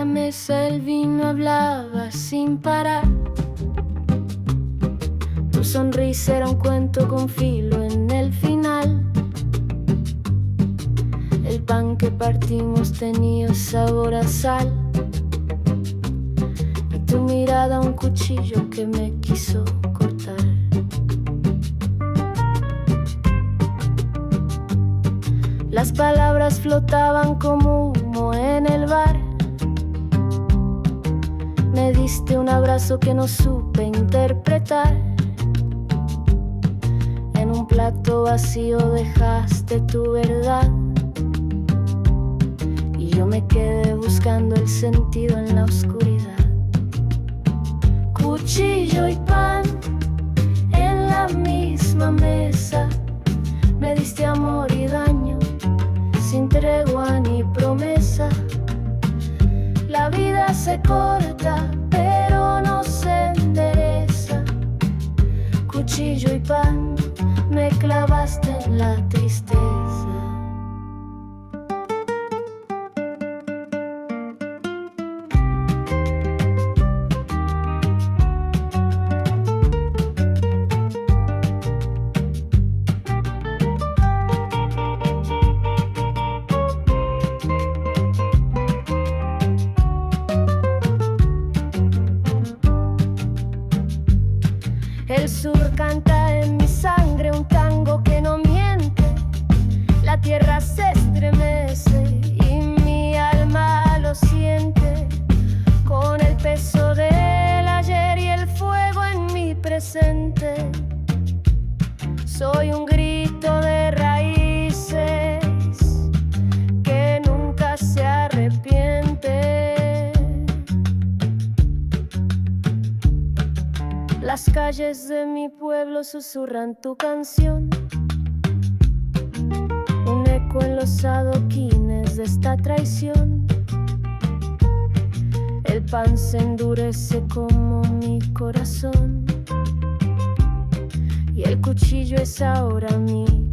mesa el vino hablaba sin parar. Tu sonrisa era un cuento con filo en el final. El pan que partimos tenía sabor a sal. Y tu mirada un cuchillo que me quiso cortar. Las palabras flotaban como humo en el bar. Me diste un abrazo que no supe interpretar. En un plato vacío dejaste tu verdad. Y yo me quedé buscando el sentido en la oscuridad. Cuchillo y pan en la misma mesa. Me diste amor y daño, sin tregua ni promesa. La vida se corta, pero no se endereza. Cuchillo y pan, me clavaste en la tristeza. El sur canta en mi sangre un tango que no miente. La tierra se estremece y mi alma lo siente. Con el peso del ayer y el fuego en mi presente. Soy un grito de raíces que nunca se arrepiente. Las calles de mi pueblo susurran tu canción. Un eco en los adoquines de esta traición. El pan se endurece como mi corazón. Y el cuchillo es ahora mi